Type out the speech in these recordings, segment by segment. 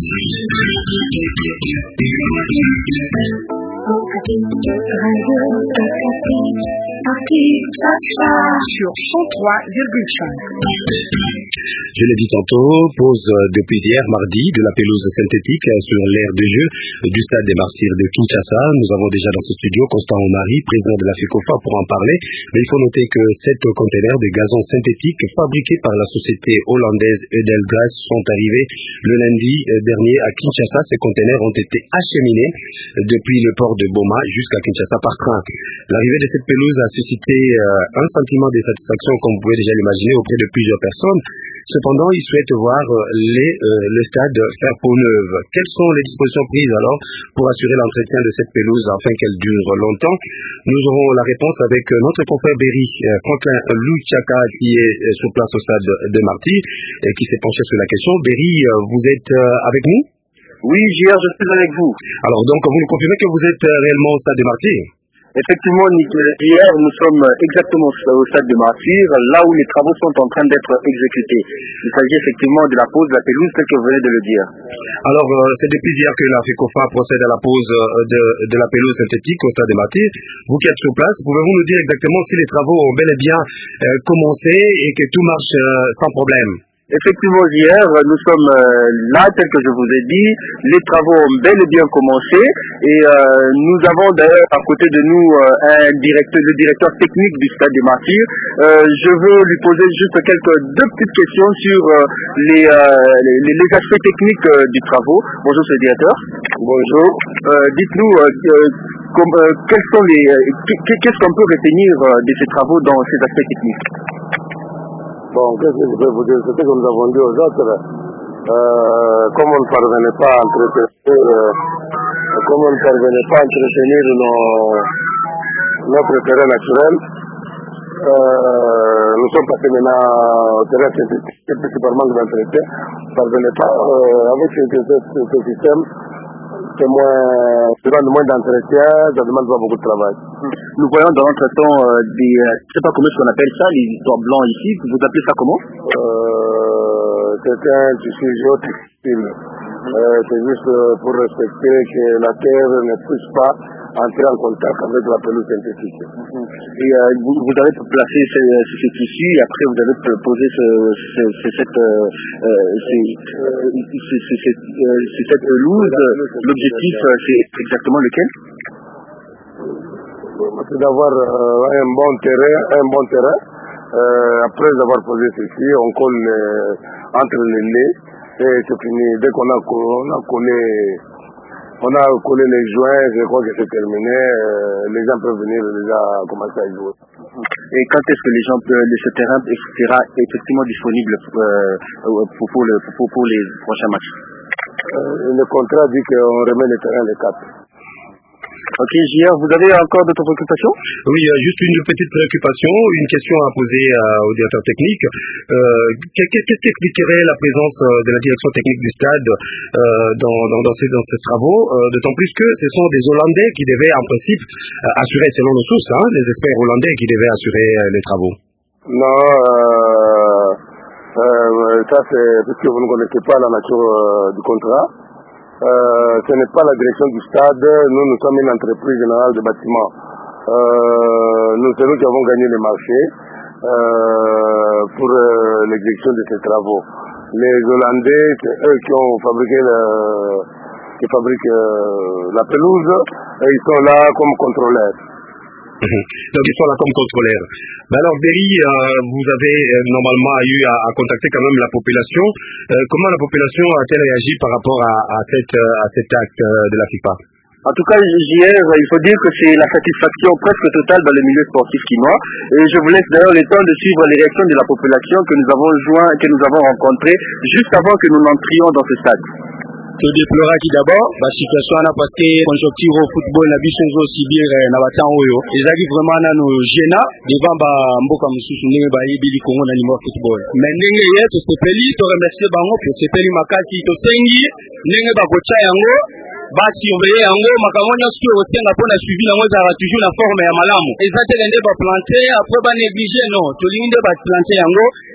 Sur 103,5. Je l'ai dit tantôt, pause depuis hier mardi de la pelouse synthétique sur l'aire de jeu du stade des Martyrs de Kinshasa. Nous avons déjà dans ce studio Constant Omari, président de la FECOFA, pour en parler. Mais il faut noter que 7 containers de gazon synthétique fabriqués par la société hollandaise Edelgas sont arrivés le lundi dernier à Kinshasa. Ces containers ont été acheminés depuis le port de Boma jusqu'à Kinshasa par train. L'arrivée de cette pelouse a suscité un sentiment de satisfaction, comme vous pouvez déjà l'imaginer, auprès de plusieurs personnes. Cependant, ils souhaitent voir le stade faire peau neuve. Quelles sont les dispositions prises alors pour assurer l'entretien de cette pelouse afin qu'elle dure longtemps? Nous aurons la réponse avec notre confrère Berry, Franklin Louchaka, qui est sur place au stade de Marty et qui s'est penché sur la question. Berry, vous êtes avec nous? Oui, JR, je suis avec vous. Alors donc, vous nous confirmez que vous êtes réellement au stade de Marty? Effectivement, hier, nous sommes exactement au stade de Martyr, là où les travaux sont en train d'être exécutés. Il s'agit effectivement de la pose de la pelouse, tel que vous venez de le dire. Alors, c'est depuis hier que la FECOFA procède à la pose de la pelouse synthétique au stade de Martyr. Vous qui êtes sur place, pouvez-vous nous dire exactement si les travaux ont bel et bien commencé et que tout marche sans problème? Effectivement, hier, nous sommes là, tel que je vous ai dit. Les travaux ont bel et bien commencé et nous avons d'ailleurs à côté de nous le directeur technique du stade des Martyrs. Je veux lui poser juste deux petites questions sur les aspects techniques du travaux. Bonjour, monsieur le directeur. Bonjour. Dites-nous qu'est-ce qu'on peut retenir de ces travaux dans ces aspects techniques? Bon, qu'est-ce que je peux vous dire? C'est ce que nous avons dit aux autres. Comme on ne parvenait pas à entretenir notre terrain naturel, nous sommes passés maintenant au terrain synthétique, principalement de l'entretien. On ne parvenait pas avec ce système. Ça demande moins d'entretien, ça demande pas beaucoup de travail. Nous voyons dans notre temps je ne sais pas comment on appelle ça, les toits blancs ici. Vous appelez ça comment? C'est un tissu géotextile. C'est juste pour respecter que la terre ne puisse pas entrer en contact avec la pelouse synthétique. Et vous avez placé ce tissu et après vous avez posé cette pelouse. L'objectif, c'est exactement lequel? C'est d'avoir un bon terrain. Après avoir posé ceci, on colle entre les laits et c'est fini. Dès qu'on a collé les joints, je crois que c'est terminé. Les gens peuvent venir déjà commencer à jouer. Et quand est-ce que ce terrain sera effectivement disponible pour les prochains matchs? Le contrat dit qu'on remet le terrain les 4. Ok, JR, vous avez encore d'autres préoccupations? Oui, juste une petite préoccupation, une question à poser au directeur technique. Qu'est-ce qui expliquerait la présence de la direction technique du stade dans ces travaux, d'autant plus que ce sont des Hollandais qui devaient en principe assurer, selon nos sources, les experts hollandais qui devaient assurer les travaux? Non, ça c'est parce que vous ne connaissez pas la nature du contrat. Ce n'est pas la direction du stade. Nous sommes une entreprise générale de bâtiments. C'est nous qui avons gagné les marchés pour l'exécution de ces travaux. Les Hollandais, c'est eux qui ont fabriqué la pelouse et ils sont là comme contrôleurs. Donc ils sont là comme contrôleurs. Mais alors Berry, vous avez normalement eu à contacter quand même la population. Comment la population a-t-elle réagi par rapport à cet acte de la FIFA? En tout cas, JR, il faut dire que c'est la satisfaction presque totale dans le milieu sportif quinois. Et je vous laisse d'ailleurs le temps de suivre les réactions de la population que nous avons rencontrées juste avant que nous n'entrions dans ce stade. Todeploraki d'abord situation wana parce que conjoncture au football na biso ezosibir na batango oyo ezalaki vraiment nano gena devant ba mboka mosusu ndenge bayebili Congo na niveau football mais ndenge ye tosepeli to remercier bango tosepeli makasi tosengi ndenge bakotya yango basurveiller yango makambo nyonso oyo otenga mpona suivi nango ezalaka toujours na forme ya malamu eza te nde baplanter après banéglige non tolingi nde baplanter yango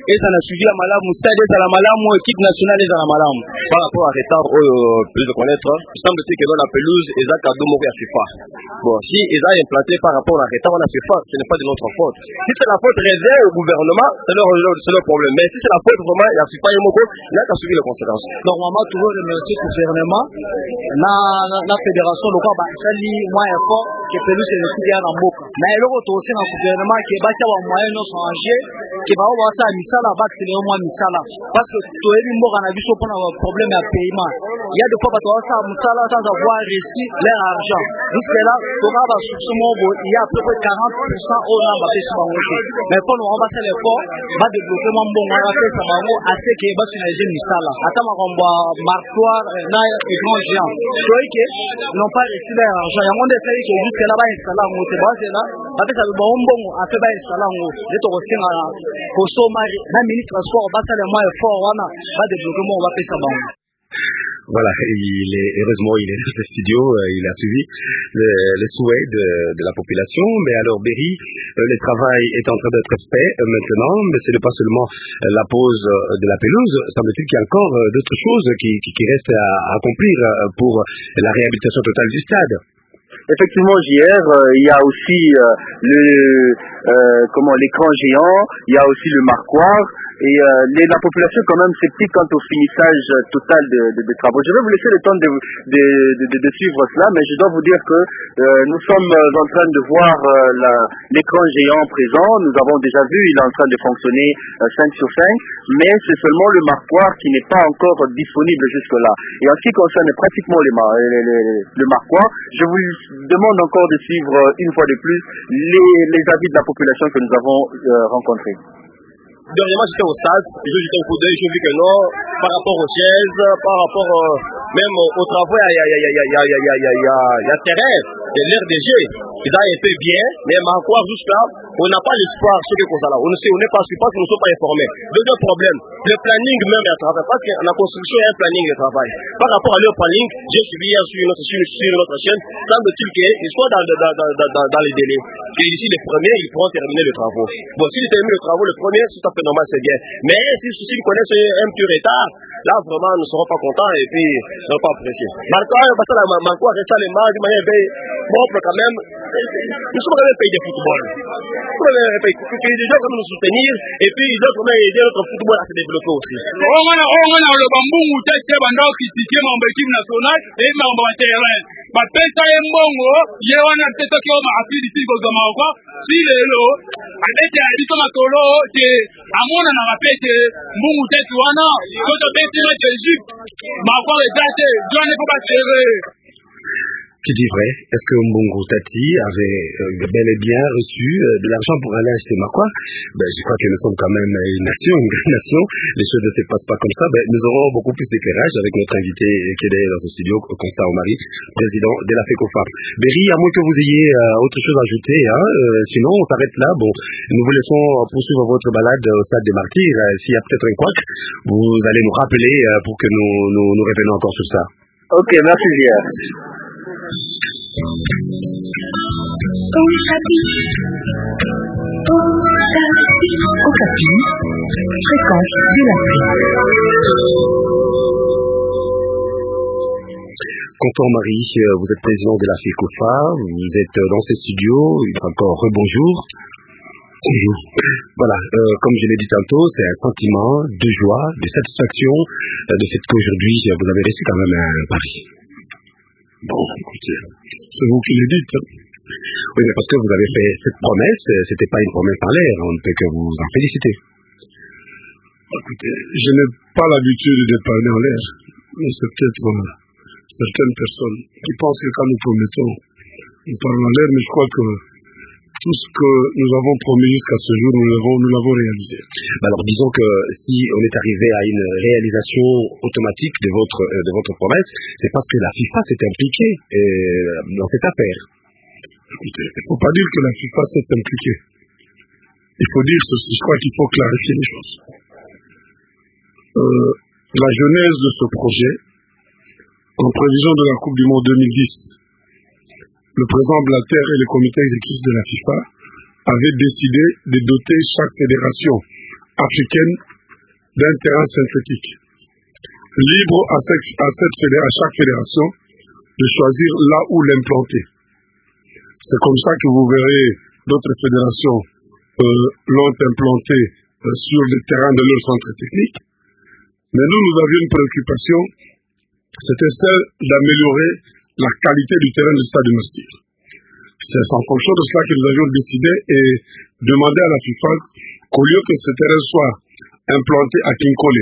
ça n'a suivi la malamu, stade et la malamu, équipe nationale et la malamu. Par rapport à retard, plus de connaître, il semble-t-il que dans la pelouse, ils ont cadeau à FIFA. Bon, si ils ont implanté par rapport à retard à la FIFA, ce n'est pas de notre faute. Si c'est la faute réservée au gouvernement, c'est leur problème. Mais si c'est la faute vraiment, il y a FIFA et Moko, il a qu'à subir les conséquences. Normalement, tout le remercier le gouvernement, la fédération locale, c'est moins fort que pelouse et le coup en Moko. Mais il y a aussi un gouvernement qui est un moyen de changer, qui va avoir ça à Mitsala, c'est moins Mitsala. Parce que tout le monde a vu son problème à paiement. Il y a des fois que ça Mitsala sans avoir réussi leur argent. Jusque là, il y a à peu près 40% au nombre de ces. Mais quand on va faire l'effort, on va développer mon bon, on va faire ça assez qu'il va sur les jeunes Mitsala. Attends, on va marquoir et grand géant. C'est que n'ont pas réussi leur argent. Il y a monde qui dit jusque là, va installer en haut. C'est là, après ça, bon, a fait installer en haut. Les Torosiens, la ministre transport, va faire le moins fort, on va développer mon, on va faire ça. Voilà, heureusement, il est dans ce studio, il a suivi le souhait de la population. Mais alors, Berry, le travail est en train d'être fait maintenant, mais ce n'est pas seulement la pose de la pelouse. Semble-t-il qu'il y a encore d'autres choses qui restent à accomplir pour la réhabilitation totale du stade. Effectivement, JR, il y a aussi l'écran géant, il y a aussi le marquoir. Et la population est quand même sceptique quant au finissage total des travaux. Je vais vous laisser le temps de suivre cela, mais je dois vous dire que nous sommes en train de voir l'écran géant présent. Nous avons déjà vu, il est en train de fonctionner 5 sur 5, mais c'est seulement le marquoir qui n'est pas encore disponible jusque-là. Et en ce qui concerne pratiquement le marquoir, je vous demande encore de suivre une fois de plus les avis de la population que nous avons rencontrés. Dernièrement, j'étais au stade, j'ai jeté un coup d'œil, j'ai vu que non, par rapport aux chaises, par rapport même aux travaux, il y a terrain, il y a l'RDG, ils ont été bien, mais encore jusque-là, on n'a pas l'espoir sur les causes là. On n'est pas sûr parce que nous ne sommes pas informés. Deuxième problème, le planning même du travail, parce que la construction est un planning de travail. Par rapport à leur planning, j'ai suivi hier sur notre chaîne, semble-t-il qu'ils soient dans les délais. Et ici, les premiers, ils pourront terminer les travaux. Bon, s'ils terminent les travaux, le premier, c'est tout à fait normal, c'est bien. Mais s'ils connaissent un petit retard, là, vraiment, nous ne serons pas contents et puis, nous ne serons pas appréciés. Marquois, reste les mains de manière propre quand même. Nous sommes quand même un pays de football. Nous sommes un pays de gens comme nous soutenir et puis ils doivent quand même aider notre football à se développer aussi. Bapesa mbongo ye wana pesa ki ma afiri ti kozama kwa si lelo abete alito makolo te amona na rapete mbungu tetu wana ko to beti na Egypte ma kwa ezate jone ko ba seré. Qui dit vrai? Est-ce que Mbungu Tati avait bel et bien reçu de l'argent pour aller acheter Makwa? Je crois que nous sommes quand même une nation, une grande nation. Les choses ne se passent pas comme ça. Nous aurons beaucoup plus d'éclairage avec notre invité qui est dans ce studio, Constant Omari, président de la FECOFA. Berry, à moins que vous ayez autre chose à ajouter, sinon on s'arrête là. Bon, nous vous laissons poursuivre votre balade au stade des Martyrs. S'il y a peut-être un couac, vous allez nous rappeler pour que nous revenions encore sur ça. Ok, merci bien. Okapi, fréquence de l'Afrique. Constant Omari, vous êtes président de la FECOFA, vous êtes dans ces studios, encore rebonjour. Bonjour. Voilà, comme je l'ai dit tantôt, c'est un sentiment de joie, de satisfaction, de fait qu'aujourd'hui vous avez reçu quand même un pari. Bon, écoutez, c'est vous qui le dites. Oui, mais parce que vous avez fait cette promesse, c'était pas une promesse en l'air, on ne peut que vous en féliciter. Écoutez, je n'ai pas l'habitude de parler en l'air, mais c'est peut-être certaines personnes qui pensent que quand nous promettons, nous parlons en l'air, mais je crois que tout ce que nous avons promis jusqu'à ce jour, nous l'avons réalisé. Alors disons que si on est arrivé à une réalisation automatique de votre promesse, c'est parce que la FIFA s'est impliquée dans cette affaire. Écoutez, il ne faut pas dire que la FIFA s'est impliquée. Il faut dire ceci, je crois qu'il faut clarifier les choses. La genèse de ce projet, en prévision de la Coupe du Monde 2010, le président Blatter et le comité exécutif de la FIFA avaient décidé de doter chaque fédération africaine d'un terrain synthétique. Libre à chaque fédération de choisir là où l'implanter. C'est comme ça que vous verrez d'autres fédérations l'ont implanté sur le terrain de leur centre technique. Mais nous avions une préoccupation, c'était celle d'améliorer la qualité du terrain du stade de Mastir. C'est en fonction de cela que nous avions décidé et demandé à la FIFA qu'au lieu que ce terrain soit implanté à Kinkole,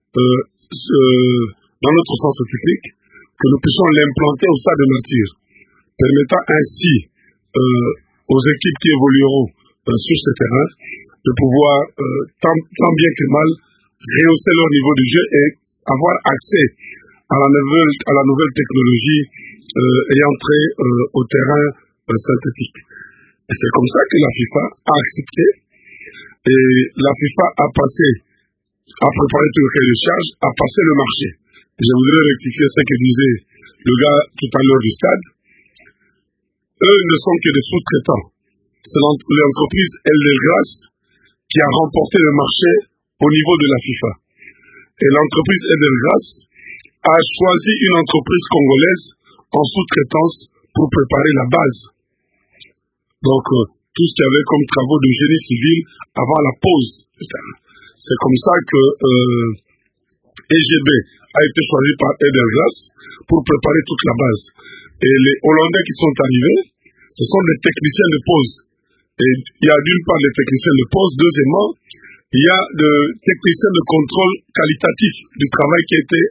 dans notre centre technique, que nous puissions l'implanter au stade de Mastir, permettant ainsi aux équipes qui évolueront sur ce terrain de pouvoir, tant bien que mal, rehausser leur niveau de jeu et avoir accès à la nouvelle technologie ayant trait au terrain synthétique. Et c'est comme ça que la FIFA a accepté et la FIFA a préparé tout le cahier de charge, a passé le marché. Et je voudrais rectifier ce que disait le gars tout à l'heure du stade. Eux ne sont que des sous-traitants. C'est l'entreprise Eldelgras qui a remporté le marché au niveau de la FIFA. Et l'entreprise Eldelgras a choisi une entreprise congolaise en sous-traitance pour préparer la base. Donc, tout ce qu'il y avait comme travaux de génie civil avant la pause. C'est comme ça que EGB a été choisi par Eldelgras pour préparer toute la base. Et les Hollandais qui sont arrivés, ce sont des techniciens de pause. Et il y a d'une part des techniciens de pause, deuxièmement, il y a des techniciens de contrôle qualitatif du travail qui a été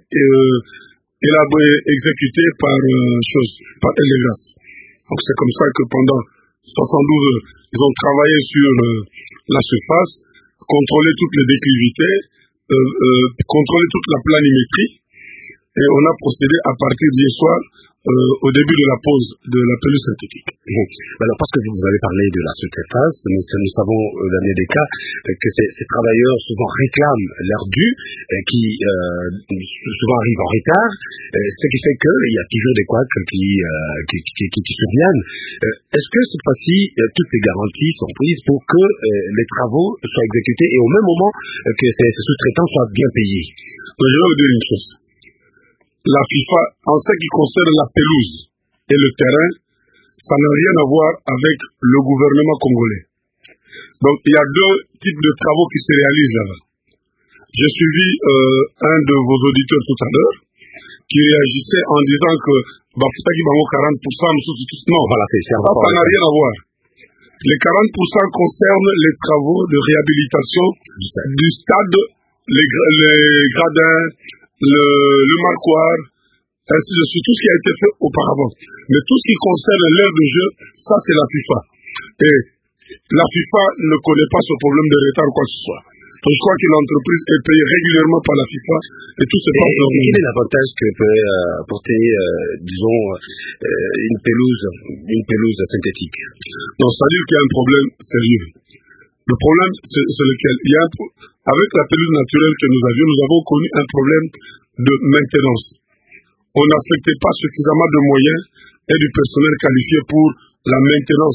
exécuté par Eldelgras. Donc c'est comme ça que pendant 72 heures, ils ont travaillé sur la surface, contrôlé toutes les déclivités, contrôlé toute la planimétrie, et on a procédé à partir d'hier soir au début de la pause de la pelouse synthétique. Alors, parce que vous avez parlé de la sous-traitance, nous savons dans des cas que ces travailleurs souvent réclament leur dû, qui souvent arrivent en retard, ce qui fait qu'il y a toujours des couacs qui surviennent. Est-ce que cette fois-ci, toutes les garanties sont prises pour que les travaux soient exécutés et au même moment que ces sous-traitants soient bien payés? Je vais vous dire une chose. La FIFA, en ce qui concerne la pelouse et le terrain, ça n'a rien à voir avec le gouvernement congolais. Donc, il y a deux types de travaux qui se réalisent là-bas. J'ai suivi un de vos auditeurs tout à l'heure qui réagissait en disant que Bafutaki Bango 40%, non, voilà, ça n'a rien à voir. Les 40% concernent les travaux de réhabilitation du stade, les gradins, le marquoir, ainsi de suite, tout ce qui a été fait auparavant. Mais tout ce qui concerne l'heure de jeu, ça c'est la FIFA. Et la FIFA ne connaît pas ce problème de retard ou quoi que ce soit. Donc je crois que l'entreprise est payée régulièrement par la FIFA et tout se passe dans le monde. Quel est l'avantage que peut apporter, disons, une pelouse synthétique? Non, ça veut dire qu'il y a un problème sérieux. Le problème, c'est lequel? Avec la pelouse naturelle que nous avons connu un problème de maintenance. On n'affectait pas suffisamment de moyens et du personnel qualifié pour la maintenance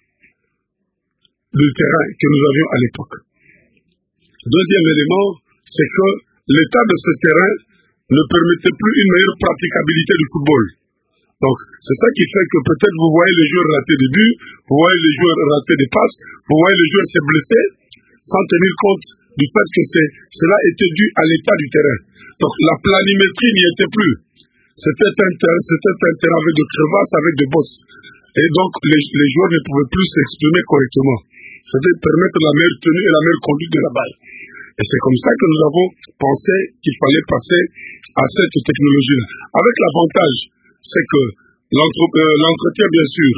du terrain que nous avions à l'époque. Deuxième élément, c'est que l'état de ce terrain ne permettait plus une meilleure praticabilité du football. Donc, c'est ça qui fait que peut-être vous voyez les joueurs rater des buts, vous voyez les joueurs rater des passes, vous voyez les joueurs se blesser, sans tenir compte du fait que cela était dû à l'état du terrain. Donc, la planimétrie n'y était plus. C'était un terrain avec de crevasses, avec des bosses. Et donc, les joueurs ne pouvaient plus s'exprimer correctement. C'était permettre la meilleure tenue et la meilleure conduite de la balle. Et c'est comme ça que nous avons pensé qu'il fallait passer à cette technologie-là. Avec l'avantage, c'est que l'entretien, bien sûr,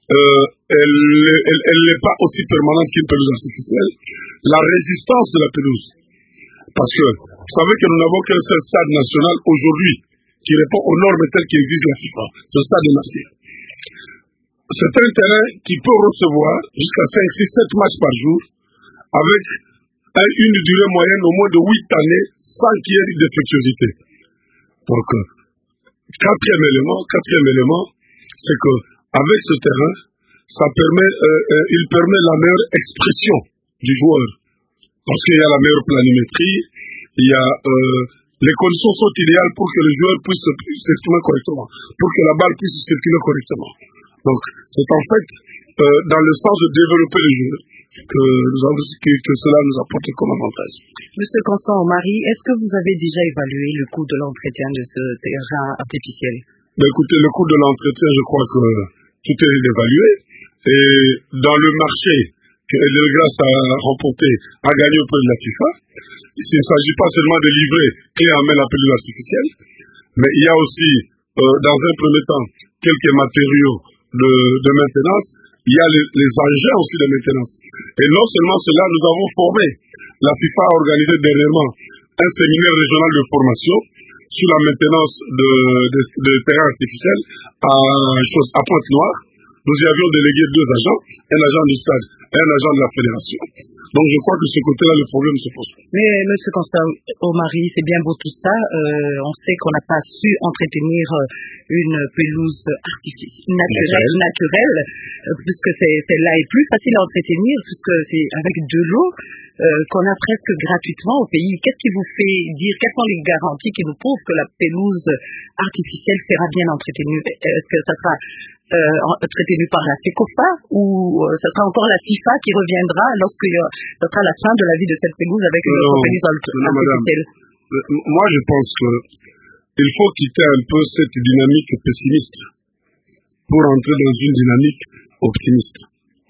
elle n'est pas aussi permanente qu'une pelouse artificielle. La résistance de la pelouse. Parce que vous savez que nous n'avons qu'un seul stade national aujourd'hui qui répond aux normes telles qu'existe la FIFA. C'est le stade de Massia. C'est un terrain qui peut recevoir jusqu'à 5, 6, 7 matchs par jour avec une durée moyenne au moins de 8 années sans qu'il y ait de défectuosité. Donc, quatrième élément, c'est que avec ce terrain, il permet la meilleure expression du joueur parce qu'il y a la meilleure planimétrie, il y a les conditions sont idéales pour que le joueur puisse circuler correctement, pour que la balle puisse circuler correctement. Donc, c'est en fait dans le sens de développer le jeu que cela nous apporte comme avantage. Monsieur Constant Omari, est-ce que vous avez déjà évalué le coût de l'entretien de ce terrain artificiel? Écoutez, le coût de l'entretien, je crois que tout est évalué. Et dans le marché que Edelgras a remporté, a gagné auprès de la FIFA, il ne s'agit pas seulement de livrer clé en main la pelure artificielle, mais il y a aussi, dans un premier temps, quelques matériaux de maintenance. Il y a les engins aussi de maintenance. Et non seulement cela, nous avons formé. La FIFA a organisé dernièrement un séminaire régional de formation sur la maintenance de terrains artificiels à Pointe-Noire. Nous y avions délégué 2 agents, un agent du stade et un agent de la fédération. Donc je crois que de ce côté-là, le problème se pose. Mais monsieur Constant Omari, c'est bien beau tout ça. On sait qu'on n'a pas su entretenir une pelouse naturelle, puisque celle-là est plus facile à entretenir, puisque c'est avec de l'eau qu'on a presque gratuitement au pays. Qu'est-ce qui vous fait dire, quelles sont les garanties qui vous prouvent que la pelouse artificielle sera bien entretenue? Est-ce que ça sera traité par la FECOFA ou ça sera encore la FIFA qui reviendra lorsque ça sera la fin de la vie de cette pelouse avec une autre pelouse artificielle? Moi, je pense que il faut quitter un peu cette dynamique pessimiste pour entrer dans une dynamique optimiste.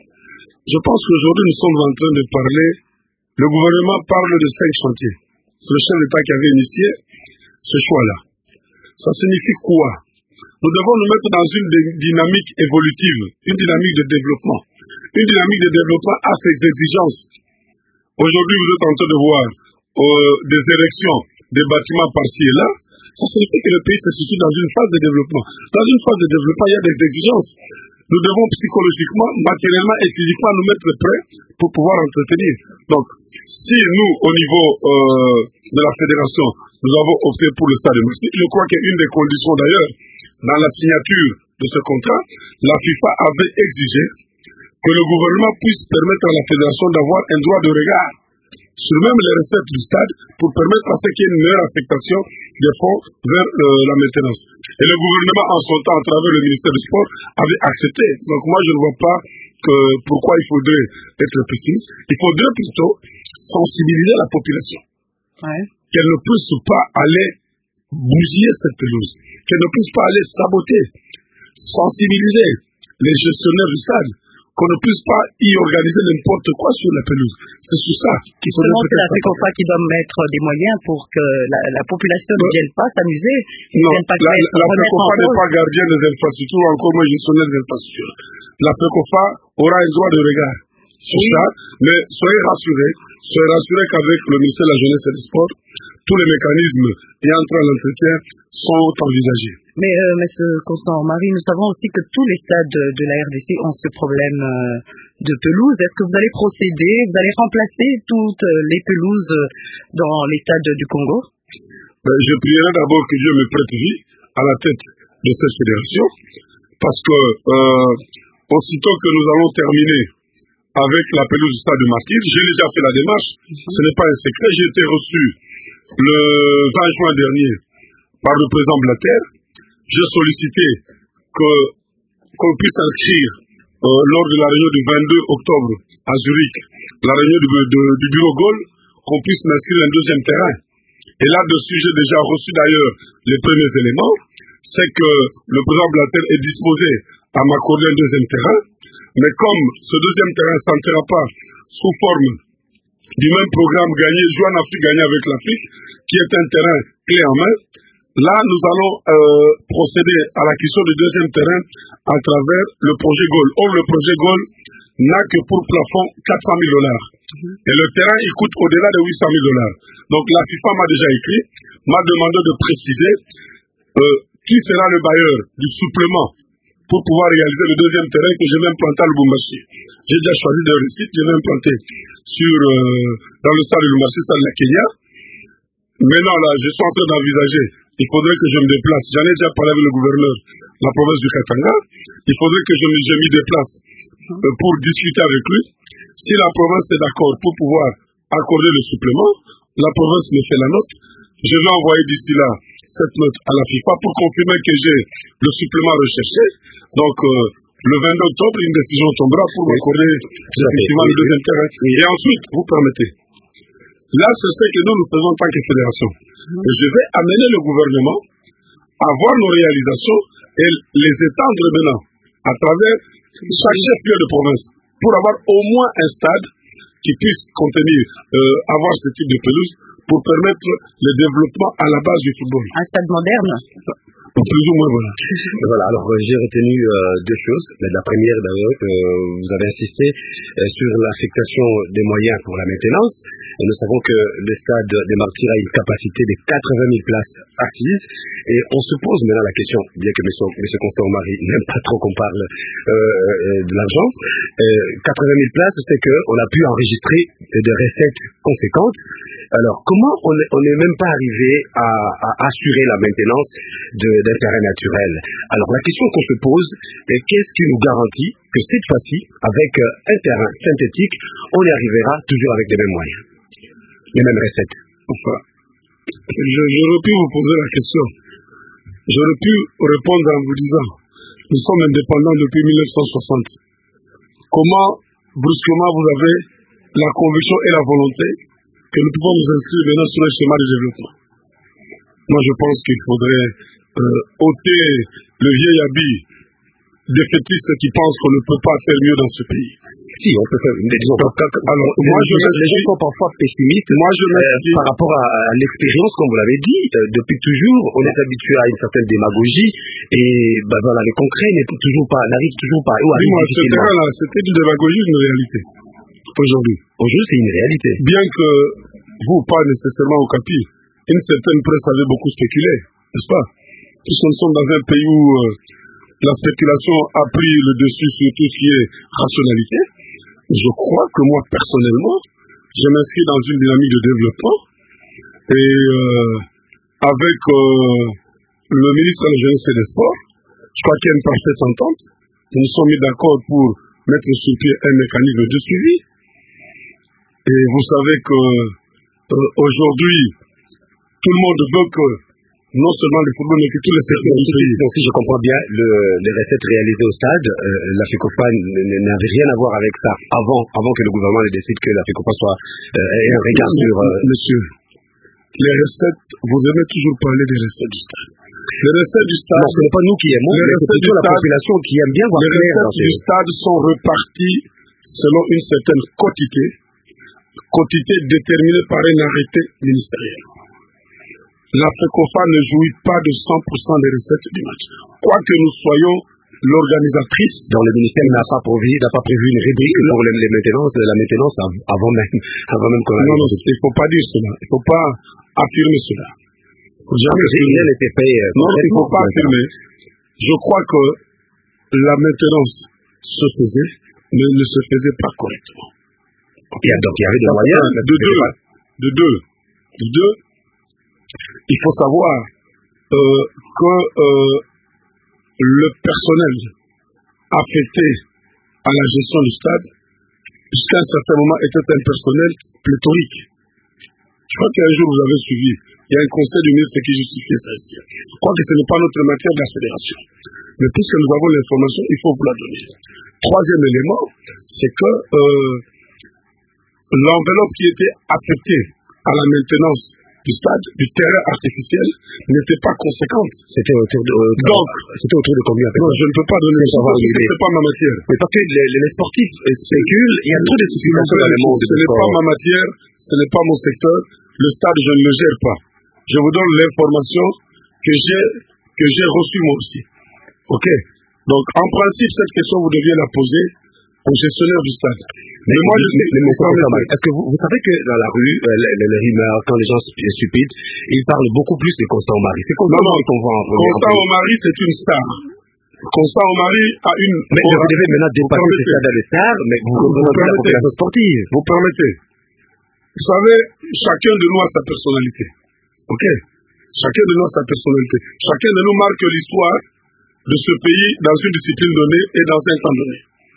Je pense qu'aujourd'hui, nous sommes en train de parler, le gouvernement parle de 5 chantiers. C'est le chef d'État qui avait initié ce choix-là. Ça signifie quoi? Nous devons nous mettre dans une dynamique évolutive, une dynamique de développement. Une dynamique de développement a ses exigences. Aujourd'hui, vous êtes en train de voir des érections, des bâtiments par-ci et là. Ça signifie que le pays se situe dans une phase de développement. Dans une phase de développement, il y a des exigences. Nous devons psychologiquement, matériellement et physiquement nous mettre prêts pour pouvoir entretenir. Donc, si nous, au niveau de la fédération, nous avons opté pour le stade de Marseille, je crois qu'une des conditions d'ailleurs, dans la signature de ce contrat, la FIFA avait exigé que le gouvernement puisse permettre à la fédération d'avoir un droit de regard sur même les recettes du stade pour permettre à ce qu'il y ait une meilleure affectation des fonds vers la maintenance. Et le gouvernement, en son temps, à travers le ministère du Sport, avait accepté. Donc moi, je ne vois pas pourquoi il faudrait être pessimiste. Il faudrait plutôt sensibiliser la population. Ouais. Qu'elle ne puisse pas aller bousiller cette pelouse, qu'elle ne puisse pas aller saboter, sensibiliser les gestionnaires du stade, qu'on ne puisse pas y organiser n'importe quoi sur la pelouse. C'est sur ça qu'il faut... Seulement c'est la FECOFA qui doit mettre des moyens pour que la population ne vienne pas s'amuser. Non, la FECOFA n'est pas gardienne des infrastructures, encore moins gestionnaire des infrastructures. La FECOFA aura un droit de regard sur ça, mais soyez rassurés qu'avec le ministère de la Jeunesse et des Sports, tous les mécanismes et entrant à l'entretien sont envisagés. Mais monsieur Constant Omari, nous savons aussi que tous les stades de la RDC ont ce problème de pelouse. Est-ce que vous allez procéder, vous allez remplacer toutes les pelouses dans les stades du Congo? Je prierai d'abord que Dieu me prête vie à la tête de cette fédération, parce que aussitôt que nous allons terminer avec la pelouse du stade de Martyr, j'ai déjà fait la démarche, ce n'est pas un secret, j'ai été reçu le 20 juin dernier par le président Blatter. J'ai sollicité qu'on puisse inscrire lors de la réunion du 22 octobre à Zurich, la réunion du bureau Gaulle, qu'on puisse m'inscrire un deuxième terrain. Et là-dessus, j'ai déjà reçu d'ailleurs les premiers éléments. C'est que le président Blatter est disposé à m'accorder un deuxième terrain. Mais comme ce deuxième terrain ne s'entrera pas sous forme du même programme gagné, jouer en Afrique, gagné avec l'Afrique, qui est un terrain clé en main, là, nous allons procéder à l'acquisition du deuxième terrain à travers le projet Gaulle. Or, le projet Gaulle n'a que pour plafond $400,000. Et le terrain, il coûte au-delà de $800,000. Donc, la FIFA m'a déjà écrit, m'a demandé de préciser qui sera le bailleur du supplément pour pouvoir réaliser le deuxième terrain que je vais implanter à Lubumbashi. J'ai déjà choisi de site, je vais implanter dans le stade de Lubumbashi, stade de la Kenya. Maintenant, là, je suis en train d'envisager, il faudrait que je me déplace. J'en ai déjà parlé avec le gouverneur de la province du Katanga. Il faudrait que je me déplace pour discuter avec lui. Si la province est d'accord pour pouvoir accorder le supplément. La province me fait la note. Je vais envoyer d'ici là cette note à la FIFA pour confirmer que j'ai le supplément recherché. Donc, le 22 octobre, une décision tombera pour m'accorder effectivement le deuxième terrain. Et ensuite, vous permettez. Là, c'est ce que nous faisons en tant que fédération. Et je vais amener le gouvernement à voir nos réalisations et les étendre maintenant à travers chaque chef-lieu de province pour avoir au moins un stade qui puisse contenir, avoir ce type de pelouse pour permettre le développement à la base du football. Un stade moderne? Plus ou moins, voilà. Voilà, alors j'ai retenu deux choses. La première, d'ailleurs, vous avez insisté sur l'affectation des moyens pour la maintenance. Et nous savons que le stade des Martyrs a une capacité de 80 000 places acquises. Et on se pose maintenant la question, bien que M. Constant Omari n'aime pas trop qu'on parle de l'argent, 80 000 places, c'est qu'on a pu enregistrer des recettes conséquentes. Alors, comment on n'est même pas arrivé à assurer la maintenance d'un terrain naturel? Alors, la question qu'on se pose est qu'est-ce qui nous garantit que cette fois-ci, avec un terrain synthétique, on y arrivera toujours avec les mêmes moyens, les mêmes recettes? Enfin, j'aurais pu vous poser la question. J'aurais pu répondre en vous disant, nous sommes indépendants depuis 1960. Comment, brusquement, vous avez la conviction et la volonté que nous pouvons nous inscrire maintenant sur un schéma de développement? Moi, je pense qu'il faudrait ôter le vieil habit des fétistes qui pensent qu'on ne peut pas faire mieux dans ce pays. Si, on peut faire. Alors, moi, les gens sont parfois pessimistes. Moi, par rapport à l'expérience, comme vous l'avez dit, depuis toujours, on est habitué à une certaine démagogie et voilà, le concret n'arrive toujours pas. Dis-moi, ce terrain-là, c'était une démagogie, une réalité. Aujourd'hui, c'est une réalité. Bien que vous, pas nécessairement au capi, une certaine presse avait beaucoup spéculé, n'est-ce pas? Puisque nous sommes dans un pays où la spéculation a pris le dessus sur tout ce qui est rationalité. Je crois que moi, personnellement, je m'inscris dans une dynamique de développement et avec le ministre de la Jeunesse et des Sports, je crois qu'il y a une parfaite entente. Nous nous sommes mis d'accord pour mettre sur pied un mécanisme de suivi. Et vous savez que aujourd'hui, tout le monde veut que non seulement le football, mais que tous les secteurs du pays. Donc, si je comprends bien, les recettes réalisées au stade, la FECOFA n'avait rien à voir avec ça avant que le gouvernement ne décide que la FECOFA soit un regard sur... Monsieur, les recettes, vous aimez toujours parler des recettes du stade. Les recettes du stade... Non, ce n'est pas nous qui aimons, mais c'est plutôt la population qui aime bien voir clair. Les recettes du stade sont reparties selon une certaine quotité déterminée par un arrêté ministériel. La FECOFA ne jouit pas de 100% des recettes du match. Quoique nous soyons l'organisatrice. Dans le ministère n'a pas prévu une rubrique pour la maintenance avant même qu'on arrive. Non, il ne faut pas dire cela. Il ne faut pas affirmer cela. Rien n'était fait. Non, il ne faut pas affirmer. Je crois que la maintenance se faisait, mais ne se faisait pas correctement. Donc il y avait des moyens. De deux, il faut savoir que le personnel affecté à la gestion du stade, jusqu'à un certain moment, était un personnel pléthorique. Je crois qu'un jour vous avez suivi, il y a un conseil du ministre qui justifiait ça ici. Je crois que ce n'est pas notre matière de la fédération. Mais puisque nous avons l'information, il faut vous la donner. Troisième élément, c'est que l'enveloppe qui était affectée à la maintenance du stade, du terrain artificiel, n'était pas conséquente. C'était autour de combien? Non, je ne peux pas donner le savoir, ce n'est pas ma matière. Mais parce que les sportifs spéculent, il y a trop de spéculations dans le monde. Ce n'est pas ma matière, ce n'est pas mon secteur. Le stade, je ne le gère pas. Je vous donne l'information que j'ai reçue moi aussi. Ok? Donc, en principe, cette question, vous deviez la poser au gestionnaire du stade. Mais moi, est-ce que vous savez que dans la rue, les rumeurs, quand les gens sont stupides, ils parlent beaucoup plus de Constant Omari. C'est Constant Omari qu'on voit en premier. Constant Omari, c'est une star. Constant Omari a une... Mais vous devez maintenant dépasser ce stade de star, mais vous représentez la population sportive. Vous permettez. Vous savez, chacun de nous a sa personnalité. Ok? Chacun de nous a sa personnalité. Chacun de nous marque l'histoire de ce pays dans une discipline donnée et dans un temps donné.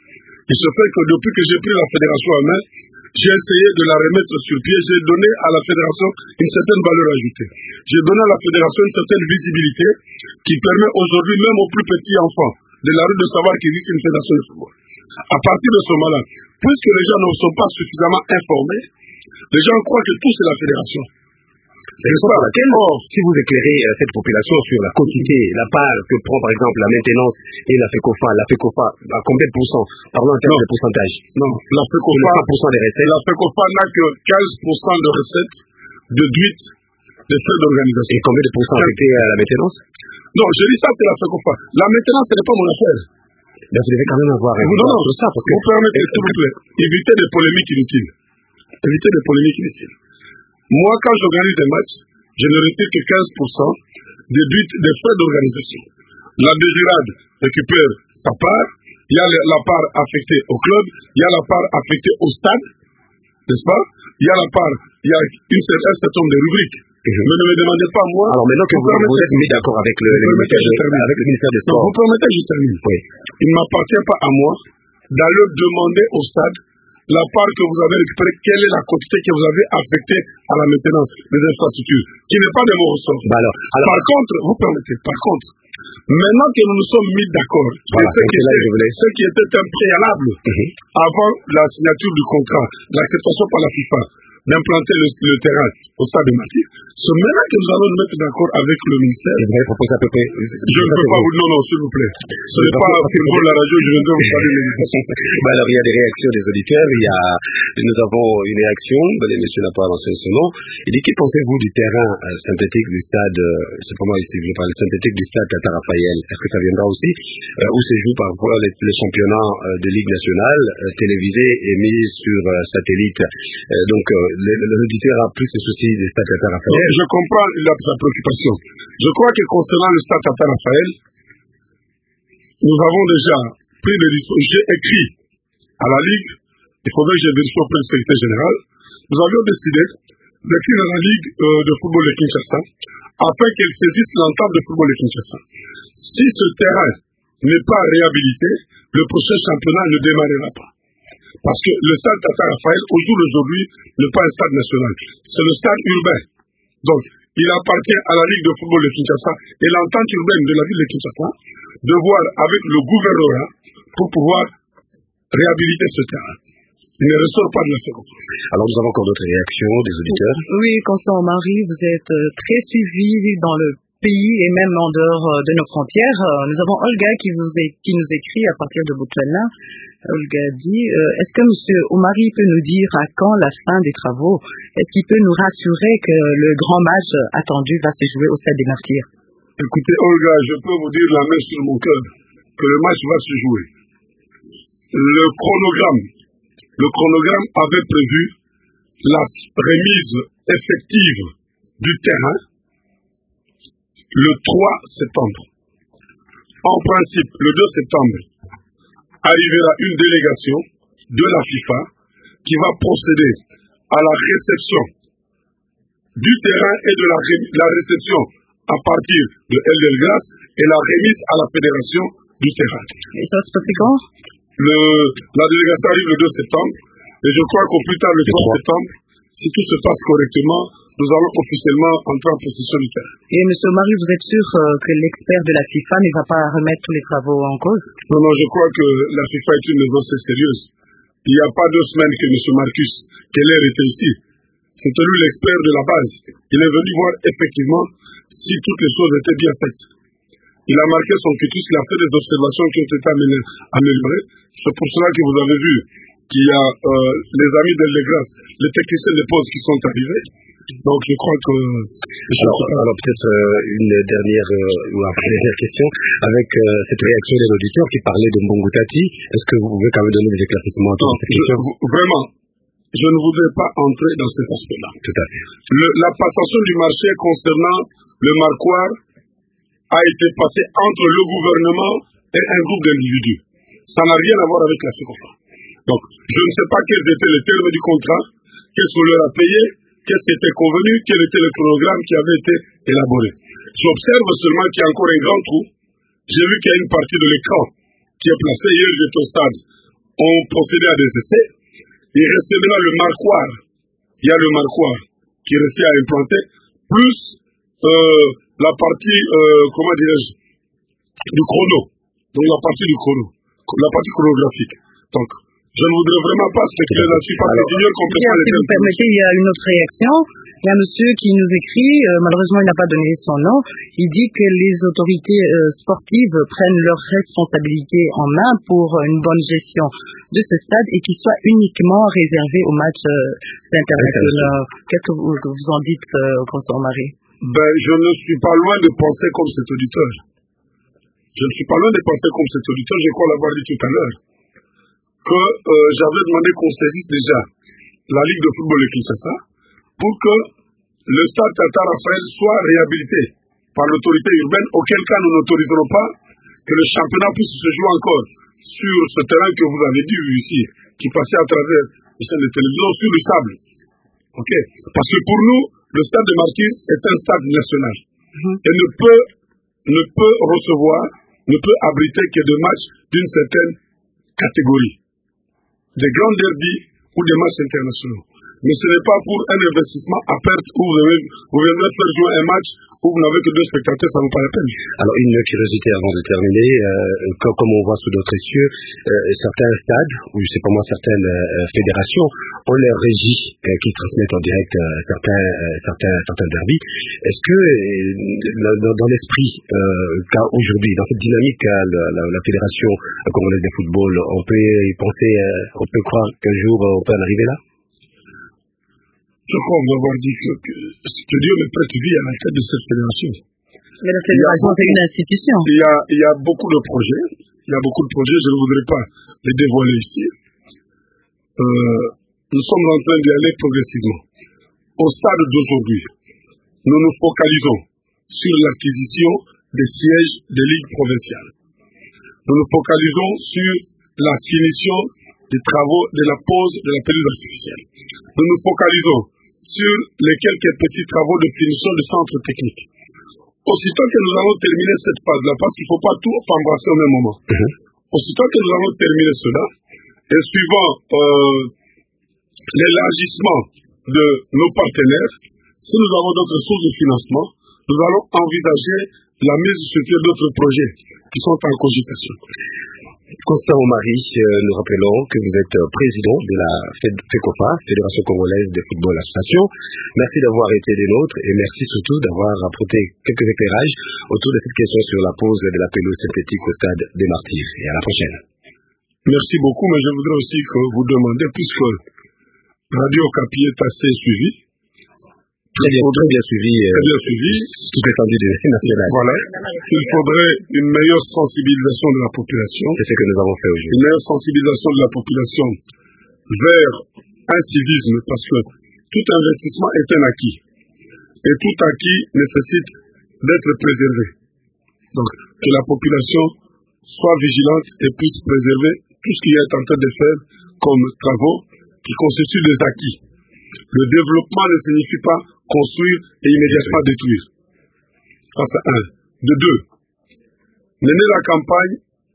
Il se fait que depuis que j'ai pris la fédération en main, j'ai essayé de la remettre sur pied. J'ai donné à la fédération une certaine valeur ajoutée. J'ai donné à la fédération une certaine visibilité qui permet aujourd'hui, même aux plus petits enfants de la rue, de savoir qu'il existe une fédération de football. À partir de ce moment-là, puisque les gens ne sont pas suffisamment informés, les gens croient que tout c'est la fédération. C'est pour laquelle, si vous éclairez cette population sur la quantité, la part que prend par exemple la maintenance et la FECOFA à combien de pourcents? Parlons en termes de pourcentage. Non, la FECOFA, 100% des recettes. La FECOFA n'a que 15% de recettes déduites des frais d'organisation. Et combien de pourcents affectés à la maintenance? Non, je dis ça, c'est la FECOFA. La maintenance, ce n'est pas mon affaire. Mais vous devez quand même avoir un non, ça, parce que vous permettez, s'il vous plaît, éviter des polémiques inutiles. Éviter des polémiques inutiles. Moi, quand j'organise des matchs, je ne retire que 15% des frais d'organisation. La Désirade récupère sa part, il y a la part affectée au club, il y a la part affectée au stade, n'est-ce pas? Il y a un certain nombre de rubriques. Mais ne me demandez pas moi. Alors maintenant que vous êtes mis d'accord avec le ministère des Sports. Vous permettez, je termine. Oui. Il ne m'appartient pas à moi d'aller demander au stade la part que vous avez récupérée, quelle est la quantité que vous avez affectée à la maintenance des infrastructures, qui n'est pas de mon ressort. Par contre, vous permettez, maintenant que nous nous sommes mis d'accord, ce qui était un préalable avant la signature du contrat, l'acceptation par la FIFA, d'implanter le terrain au stade de Martyrs, c'est maintenant que nous allons nous mettre d'accord avec le ministère. Et vous avez proposé à peu près. Je ne peux pas vous dire non, s'il vous plaît. Ce n'est pas pour la radio, je ne peux vous parler de l'éducation. Alors, il y a des réactions des auditeurs. Nous avons une réaction, le monsieur n'a pas avancé son nom. Il dit, que pensez-vous du terrain synthétique du stade, c'est pour moi ici, je parle synthétique du stade Tata Raphaël? Est-ce que ça viendra aussi? Où se joue parfois les championnats de Ligue nationale, télévisés et mis sur satellite. Donc, l'auditeur a plus de soucis du stade Tata Raphaël. Je comprends sa préoccupation. Je crois que concernant le stade Tata Raphaël, nous avons déjà pris des dispositions. J'ai écrit à la Ligue, il faudrait que je vérifie auprès du secrétaire général, nous avions décidé d'écrire à la Ligue de football de Kinshasa afin qu'elle saisisse l'entente de football de Kinshasa. Si ce terrain n'est pas réhabilité, le prochain championnat ne démarrera pas. Parce que le stade Tata Raphaël, au jour d'aujourd'hui, n'est pas un stade national. C'est le stade urbain. Donc, il appartient à la Ligue de football de Kinshasa et l'entente urbaine de la ville de Kinshasa de voir avec le gouvernorat pour pouvoir réhabiliter ce terrain. Il ne ressort pas de la seconde. Alors, nous avons encore d'autres réactions des auditeurs. Oui, Constant Marie, vous êtes très suivi dans le pays et même en dehors de nos frontières. Nous avons Olga qui nous écrit à partir de Botswana. Olga dit, est-ce que M. Omari peut nous dire à quand la fin des travaux? Est-ce qu'il peut nous rassurer que le grand match attendu va se jouer au Stade des Martyrs? Écoutez, Olga, je peux vous dire la main sur mon cœur que le match va se jouer. Le chronogramme avait prévu la remise effective du terrain le 3 septembre. En principe, le 2 septembre, arrivera une délégation de la FIFA qui va procéder à la réception du terrain et de la réception à partir de Eldelgras et la remise à la fédération du terrain. Et ça se passe quand? La délégation arrive le 2 septembre et je crois qu'au plus tard le 3 septembre, si tout se passe correctement, nous allons officiellement entrer en possession du terrain. Et M. Omari, vous êtes sûr que l'expert de la FIFA ne va pas remettre tous les travaux en cause? Non, je crois que la FIFA est une maison assez sérieuse. Il n'y a pas 2 semaines que M. Marcus Keller était ici. C'était lui l'expert de la base. Il est venu voir effectivement si toutes les choses étaient bien faites. Il a marqué son quitus, il a fait des observations qui ont été améliorées. C'est pour cela que vous avez vu qu'il y a les amis d'Eldelgras, les techniciens de pause qui sont arrivés. Donc je crois que... Alors peut-être une dernière question avec cette réaction des auditeurs qui parlait de Mbongutati. Est-ce que vous pouvez quand même donner des éclaircissements à cette question? Vraiment, je ne voudrais pas entrer dans cet aspect-là. Tout à fait. La passation du marché concernant le marquoir a été passée entre le gouvernement et un groupe d'individus. Ça n'a rien à voir avec la FECOFA. Donc, je ne sais pas quels étaient les termes du contrat, qu'est-ce qu'on leur a payé, qu'est-ce qui était convenu, quel était le programme qui avait été élaboré. J'observe seulement qu'il y a encore un grand trou. J'ai vu qu'il y a une partie de l'écran qui est placée. Hier, j'étais au stade. ont procédé à des essais. Il restait maintenant le marquoir. Il y a le marquoir qui restait à implanter, plus la partie, comment dirais-je, du chrono. Donc la partie du chrono, la partie chronographique. Donc, je ne voudrais vraiment pas spéculer là-dessus parce que j'ignore complètement les termes. Si vous permettez, il y a une autre réaction. Il y a un monsieur qui nous écrit, malheureusement il n'a pas donné son nom, il dit que les autorités sportives prennent leurs responsabilités en main pour une bonne gestion de ce stade et qu'il soit uniquement réservé aux matchs internationaux. Qu'est-ce que vous en dites, Constant Marie? Je ne suis pas loin de penser comme cet auditeur. Je ne suis pas loin de penser comme cet auditeur, je crois l'avoir dit tout à l'heure, que j'avais demandé qu'on saisisse déjà la Ligue de football de Kinshasa pour que le stade Tata Raphaël soit réhabilité par l'autorité urbaine, auquel cas nous n'autoriserons pas que le championnat puisse se jouer encore sur ce terrain que vous avez dit ici, qui passait à travers les chaînes de télévision, sur le sable. Ok? Parce que pour nous, le stade de Martyrs est un stade national et ne peut recevoir, ne peut abriter que des matchs d'une certaine catégorie, des grands derbies ou des matchs internationaux. Mais ce n'est pas pour un investissement à perte où vous viendrez faire jouer un match où vous n'avez que 2 spectateurs, ça ne vaut pas la peine. Alors, une curiosité avant de terminer, comme on voit sous d'autres cieux, certains stades, ou je sais pas moi, certaines fédérations ont leur régie qui transmettent en direct certains derbys. Est-ce que dans l'esprit qu'a aujourd'hui, dans cette dynamique qu'a la Fédération congolaise de football, on peut y penser, on peut croire qu'un jour on peut en arriver là? Je crois avoir dit que Dieu me prête vie à la tête de cette fédération. Mais la fédération, c'est une institution. Il y a beaucoup de projets. Je ne voudrais pas les dévoiler ici. Nous sommes en train d'y aller progressivement. Au stade d'aujourd'hui, nous nous focalisons sur l'acquisition des sièges des ligues provinciales. Nous nous focalisons sur la finition des travaux de la pose de la pelouse artificielle. Nous nous focalisons sur les quelques petits travaux de finition du centre technique. Aussitôt que nous allons terminer cette phase-là, parce qu'il ne faut pas tout embrasser au même moment, aussitôt que nous allons terminer cela, et suivant l'élargissement de nos partenaires, si nous avons d'autres sources de financement, nous allons envisager la mise sur pied d'autres projets qui sont en cogitation. Constant Omari, nous rappelons que vous êtes président de la FECOFA, Fédération Congolaise de Football Association. Merci d'avoir été des nôtres et merci surtout d'avoir apporté quelques éclairages autour de cette question sur la pose de la pelouse synthétique au stade des Martyrs. Et à la prochaine. Merci beaucoup, mais je voudrais aussi que vous demandiez, puisque Radio Okapi est assez suivi. Très bien suivi. Tout étendu de national. Voilà. Il faudrait une meilleure sensibilisation de la population. C'est ce que nous avons fait aujourd'hui. Une meilleure sensibilisation de la population vers un civisme, parce que tout investissement est un acquis. Et tout acquis nécessite d'être préservé. Donc, que la population soit vigilante et puisse préserver tout ce qu'il est en train de faire comme travaux qui constituent des acquis. Le développement ne signifie pas construire et immédiatement détruire. Ça, c'est un. De deux, mener la campagne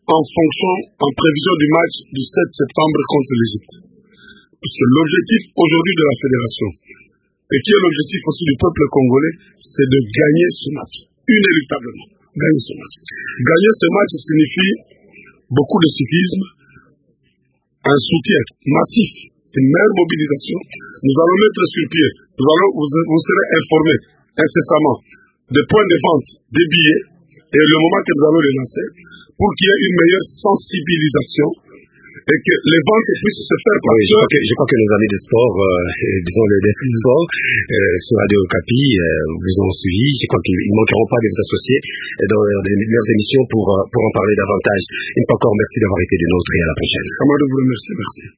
en prévision du match du 7 septembre contre l'Égypte. Parce que l'objectif aujourd'hui de la fédération, et qui est l'objectif aussi du peuple congolais, c'est de gagner ce match, inéluctablement. Gagner ce match. Gagner ce match signifie beaucoup de civisme, un soutien massif, une meilleure mobilisation. Nous allons mettre sur pied, vous serez informés incessamment des points de vente, des billets, et le moment que nous allons les lancer, pour qu'il y ait une meilleure sensibilisation et que les ventes puissent se faire par je crois que nos amis de sport, disons les défis de sport, sur Radio Okapi, vous ont suivi. Je crois qu'ils ne manqueront pas de vous associer dans leurs émissions pour en parler davantage. Et encore merci d'avoir été des nôtres et à la prochaine. Comment de vous remercier, merci.